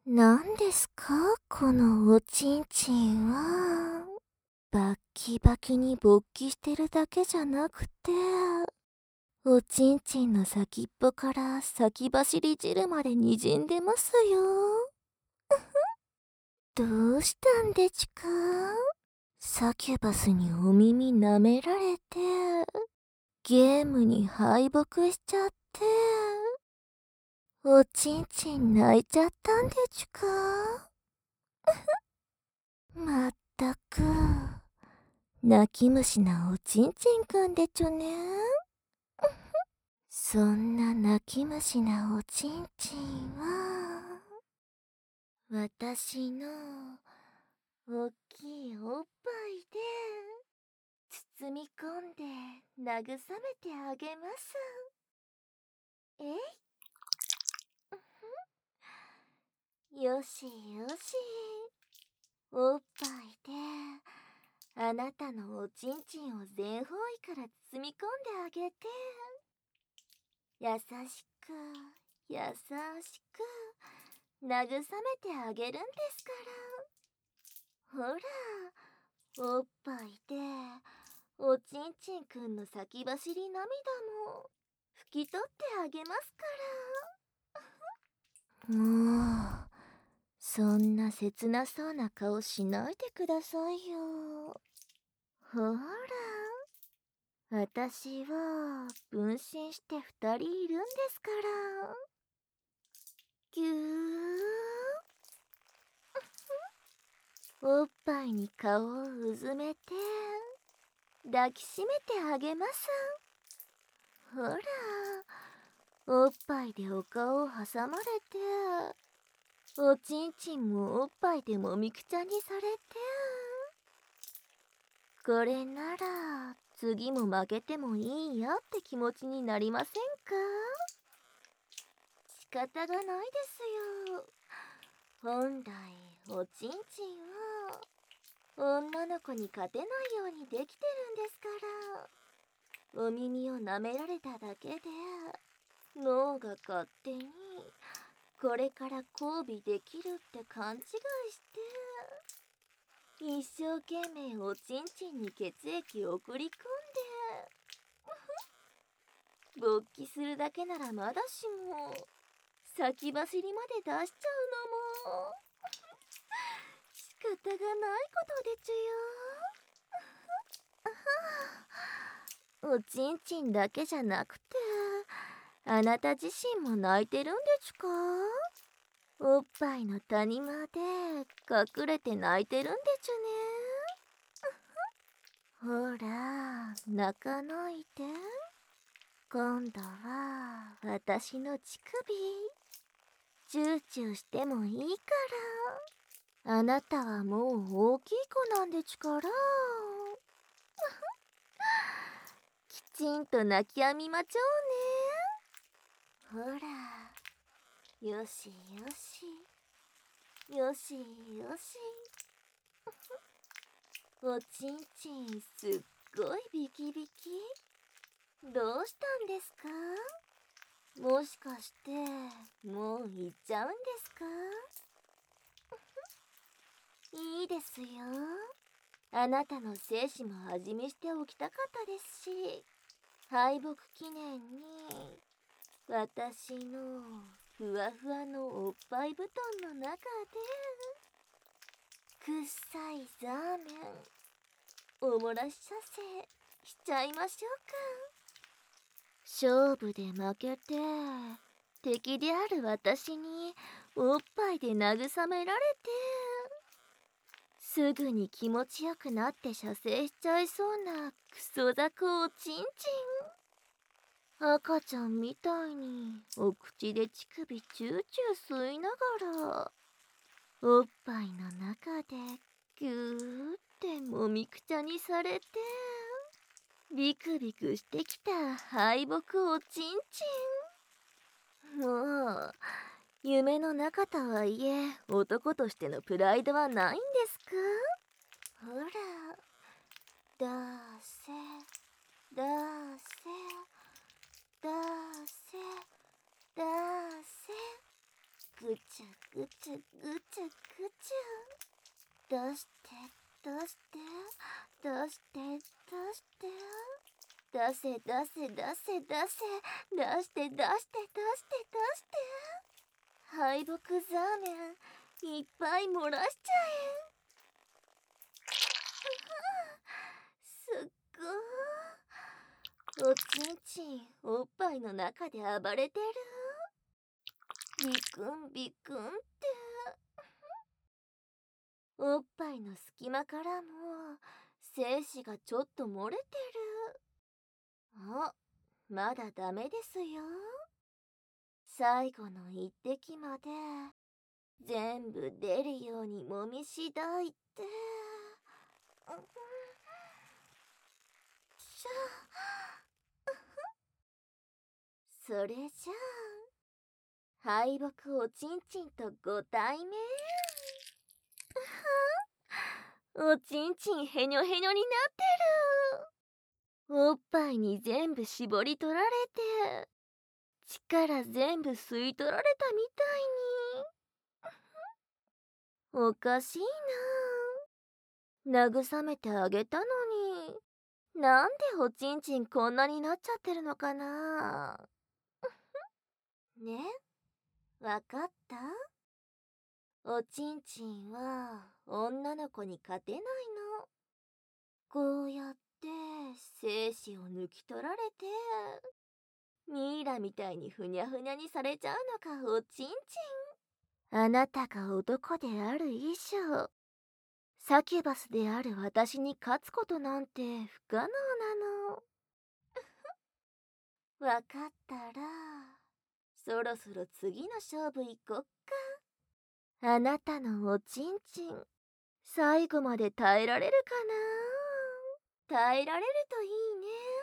なんですかこのおちんちんは。バッキバキに勃起してるだけじゃなくて、おちんちんの先っぽから先走り汁まで滲んでますよ。どうしたんでちゅか？サキュバスにお耳舐められて、ゲームに敗北しちゃって、おちんちん泣いちゃったんでちゅか？まったく、泣き虫なおちんちんくんでちょね。そんな泣き虫なおちんちんは、私のおっきいおっぱいで包み込んで慰めてあげます。えいよしよし。おっぱいであなたのおちんちんを全方位から包み込んであげて、優しく優しく慰めてあげるんですから。ほら、おっぱいでおちんちんくんの先走り涙も拭き取ってあげますから。もうそんな切なそうな顔しないでくださいよ。ほら、私は分身して2人いるんですから。ぎゅー。おっぱいに顔をうずめて抱きしめてあげます。ほら、おっぱいでお顔を挟まれて、おちんちんもおっぱいでもみくちゃにされて、これなら次も負けてもいいやって気持ちになりませんか？仕方がないですよ。本来おちんちんは女の子に勝てないようにできてるんですから。お耳を舐められただけで脳が勝手にこれから交尾できるって勘違いして一生懸命おちんちんに血液を送り込んで勃起するだけならまだしも先走りまで出しちゃうのも仕方がないことでちゅよ。おちんちんだけじゃなくてあなた自身も泣いてるんでちゅか？おっぱいの谷間で隠れて泣いてるんでちゅね。ほら、泣かないで。今度は私の乳首チューチューしてもいいから。あなたはもう大きい子なんでちゅから。きちんと泣きやみまちょうね。ほら、よしよし。よしよし。おちんちんすっごいビキビキ。どうしたんですか？もしかしてもう行っちゃうんですか？いいですよ。あなたの精子も味見しておきたかったですし、敗北記念に私のふわふわのおっぱい布団の中でくっさいザーメンおもらしさせしちゃいましょうか。勝負で負けて敵である私におっぱいで慰められてすぐに気持ちよくなって射精しちゃいそうなクソザコおちんちん。赤ちゃんみたいにお口で乳首チューチュー吸いながらおっぱいの中でぎゅーってもみくちゃにされてビクビクしてきた敗北おちんちん。もう夢の中とはいえ男としてのプライドはないんですか？ほら、出せ出せ出せ出せ。 ぐちゃぐちゃぐちゃぐちゃ。出して出して出して出して出せ出せ出せ出せ出して出して出して出して敗北ザーメンいっぱい漏らしちゃえ。すっごー。おちんちんおっぱいの中で暴れてる。ビクンビクンって。おっぱいの隙間からも精子がちょっと漏れてる。あ、まだダメですよ。最後の一滴まで全部出るようにもみしだいて。しゃそれじゃあ敗北おちんちんとご対面。おちんちんへにょへにょになってる。おっぱいに全部絞り取られて力全部吸い取られたみたいに。おかしいな。慰めてあげたのになんでおちんちんこんなになっちゃってるのかな。ね、わかった？おちんちんは女の子に勝てないの。こうやって精子を抜き取られてミイラみたいにふにゃふにゃにされちゃうのがおちんちん。あなたが男である以上サキュバスである私に勝つことなんて不可能なの。わかったらそろそろ次の勝負行こっか。あなたのおちんちん最後まで耐えられるかな。耐えられるといいね。